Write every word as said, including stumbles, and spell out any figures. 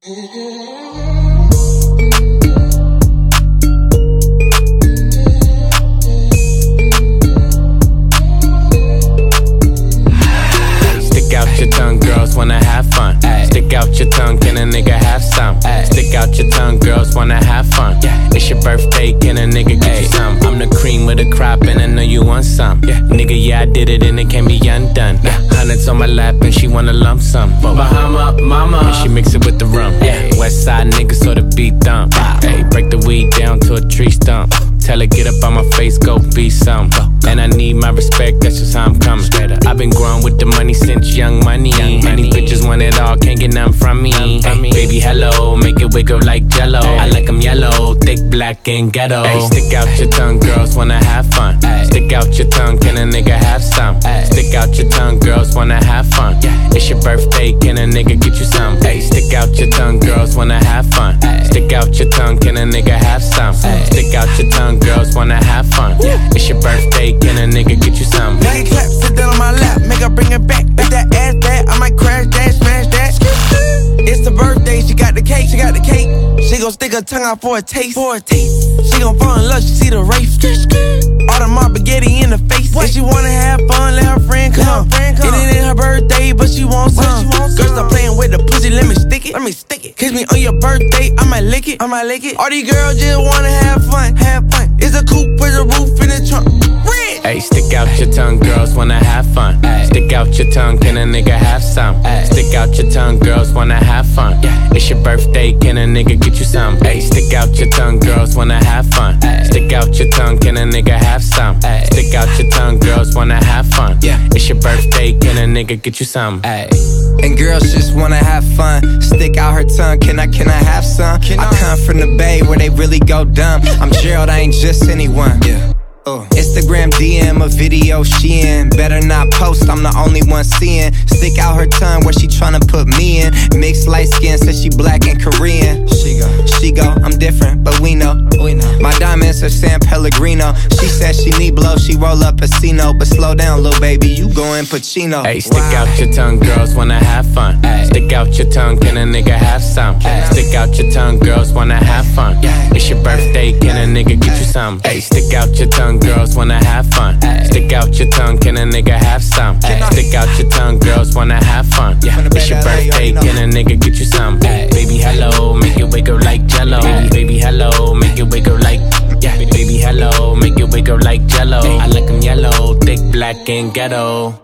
Stick out your tongue, girls wanna have fun. Ay. Stick out your tongue, can a nigga have some? Ay. Stick out your tongue, girls wanna have fun. Yeah. It's your birthday, can a nigga get you some? I'm the cream with a crop and I know you want some. Yeah. Nigga, yeah, I did it and it can't be undone. Yeah. Hundreds on my lap and she wanna lump some. Bahama, mama, and she mix it with the rum. Yeah. West side niggas so the beat dump. Hey, break the weed down to a tree stump. Tell her get up on my face, go be some. And I need my respect, that's just how I'm coming. I've been growing with the money since young money. Many bitches want it all, can't get nothing from me. Ay, baby, hello, make it wiggle like jello. I like them yellow, thick, black, and ghetto. Ay, stick out your tongue, girls wanna have fun. Ay, stick out your tongue, can a nigga have some? Ay, stick out your tongue, girls wanna have fun. It's your birthday, can a nigga get you some? Ay, stick out your tongue, girls wanna have fun. Ay, stick out your tongue, can a nigga have some? Ay, stick out your tongue, girls wanna have fun. It's your birthday, can a nigga get you some? Make it clap, sit down on my lap, make her bring it back. Make that ass back, I might crash that, smash that. It's the birthday, she got the cake, she got the cake. She gon' stick her tongue out for a taste, for a taste. She gon' fall in love, she see the race. All the mob spaghetti in the face. If she wanna have fun, let her friend come. It ain't her birthday, but she wants some. Girl, stop playing with the pussy, let me stick it. Let me stick it. Kiss me on your birthday, I might lick it. I might lick it. All these girls just wanna have fun, have fun. It's a coupe with a roof in the trunk. Hey, stick out your tongue, girls wanna have fun. Ay. Stick out your tongue, can a nigga have some? Ay. Stick out your tongue, girls wanna have fun. Yeah. It's your birthday, can a nigga get you some? Ay. Stick out your tongue, girls wanna have fun. Ay. Stick out your tongue, can a nigga have some? Ay. Stick out your tongue, girls wanna have fun. Yeah. It's your birthday, can a nigga get you some? Ay. And girls just wanna have fun. Stick out her tongue, can I, can I have some? Can I, I come from the Bay where they really go dumb. I'm Gerald, I ain't just anyone. Yeah. Uh. Instagram D M a video she in. Better not post, I'm the only one seeing. Stick out her tongue where she tryna put me in. Mixed light skin, says she black and Korean. She go, she go, I'm different, but we know, we know. My diamonds are San Pellegrino. She said she need blow, she roll up Casino. But slow down, little baby, you going Pacino. Hey, stick wow. out your tongue, girls wanna have fun. Ay. Stick out your tongue, can a nigga have some? Ay. Stick out your tongue, girls wanna have fun. Yeah. It's your birthday, can a nigga get you some? Hey, stick out your tongue, girls wanna have fun. Ay. Stick out your tongue, can a nigga have some? Ay. Stick out your tongue, girls wanna have fun. Yeah. It's your birthday, can a nigga get you some? Ay. Baby, hello, make it wiggle like jello. Ay. Baby, hello, make it wiggle like. Yeah. Baby, hello, make it wiggle like jello. Ay. I like them yellow, thick, black, and ghetto.